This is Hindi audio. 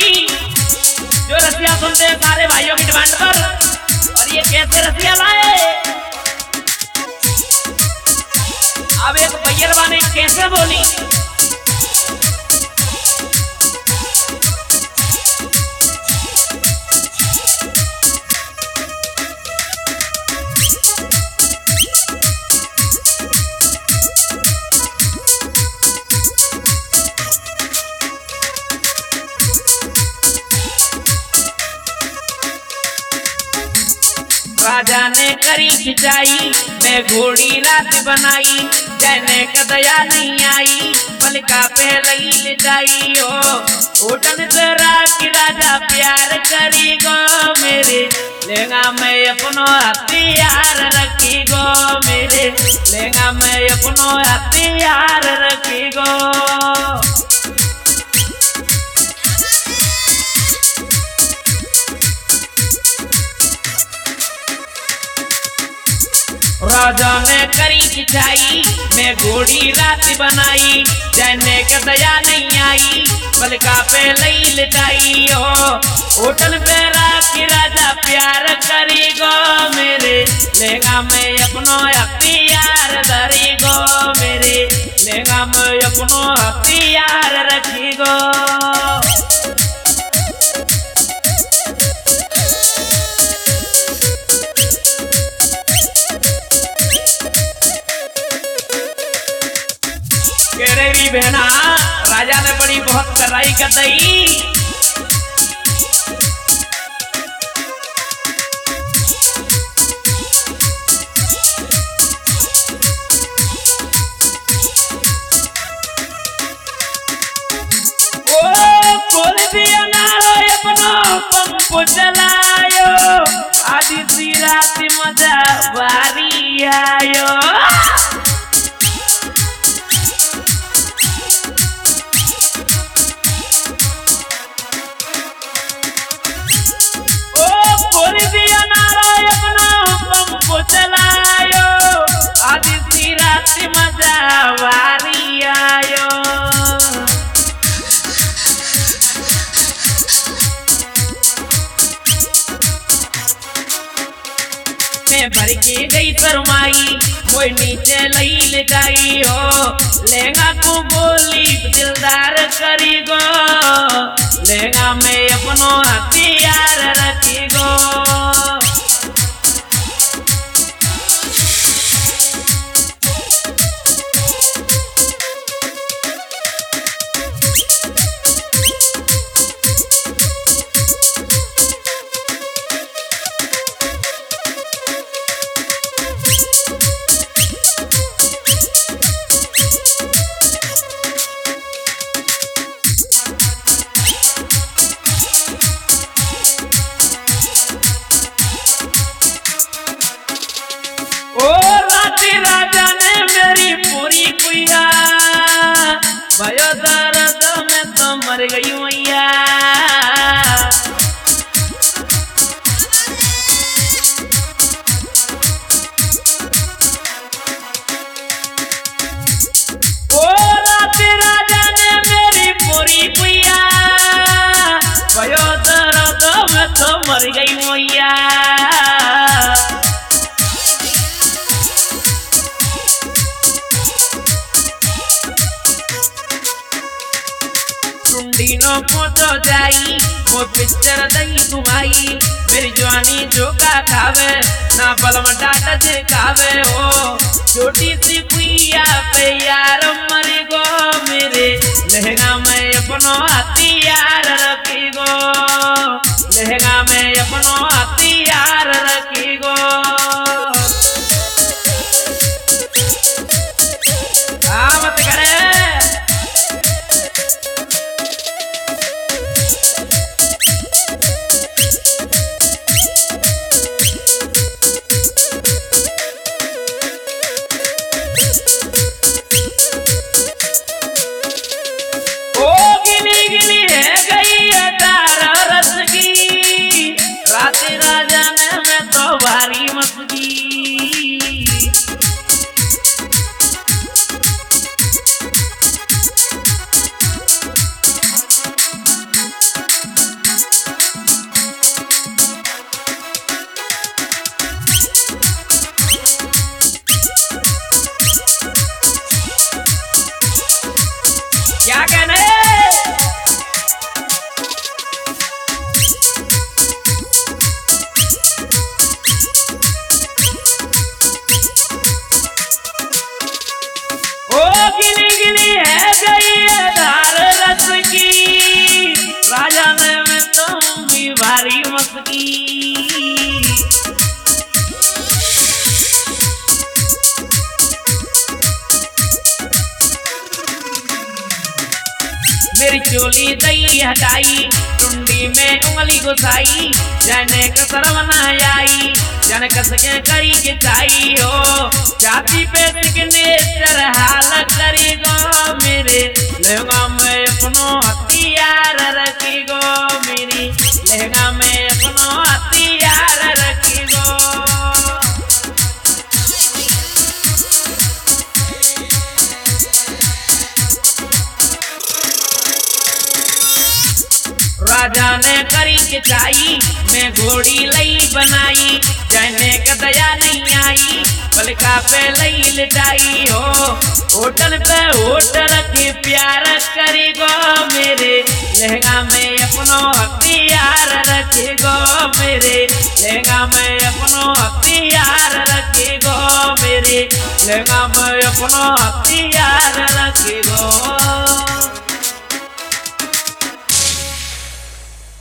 होगी जो रसिया सुनते हैं सारे भाइयों की डिमांड पर। और ये कैसे रसिया लाए, अब एक भैया ने कैसे बोली। राजा ने करी खिंचाई मैं घोड़ी रात बनाई, जैने कदया नहीं आई पलका पहले ही लिटाई हो। उठन जरा कि राजा प्यार करी गो मेरे, लेगा मैं अपनो हथियार रखी गो मेरे, लेगा मैं अपनो हथियार रखी गो। राजा ने करी खिंचाई मैं घोड़ी रात बनाई, जैने के दया नहीं आई पलका पे लई लिटाई हो। होटल पे राखी राजा प्यार करी गो मेरे, लेगा मैं अपनो हथियार धरी गो मेरे, लेगा मैं अपनो हथियार रखी गो। केरेरी बहना राजा ने बड़ी बहुत कराई कतई, ओ खोल दिया नारो अपनो पंप चलायो, आधी सी रात मजा बारी आयो। चलायो आधी सी रात मजा वारी आयो। मैं भर के गई शरमाई कोई नीचे लई लगाई हो, लेगा को बोली दिलदार करी गो, लेगा मैं अपनो हथियार रखी गो। राजा ने मेरी पूरी कुइया भयो दर्द में तो मर गई मैया। ओ राजा ने मेरी पूरी कुइया भयो दर्द में तो मर गई मैया। टुंडीनो पोतो जाई वो पिक्चर दही घुमाई, मेरी जवानी झोंका खावे ना बलम डाटा से खावे हो। छोटी सी कुइया पे यार मरी गो मेरे, लहंगा में अपनो हथियार रखी गो, लहंगा में अपनो हथियार रखी गो। मत करे गिली है गई है राजा ने में तुम भी भारी मस्की मेरी चोली दई हटाई टुंडी में उंगली घुसाई जाने कसर बनाई जन कस के करी के चाई हो छाती पे सिग्नेचर हाल करी गो मेरे लहंगा में अपनो हथियार रखी गो मेरी लहंगा में अपनो हथियार रखी गो राजा ने करी के चाई मैं घोड़ी लई बनाई जाने का दया नहीं आई पलका पे लई लिटाई हो होटल पे होटल के प्यार करी गो मेरे लहंगा में अपनो हथियार रखे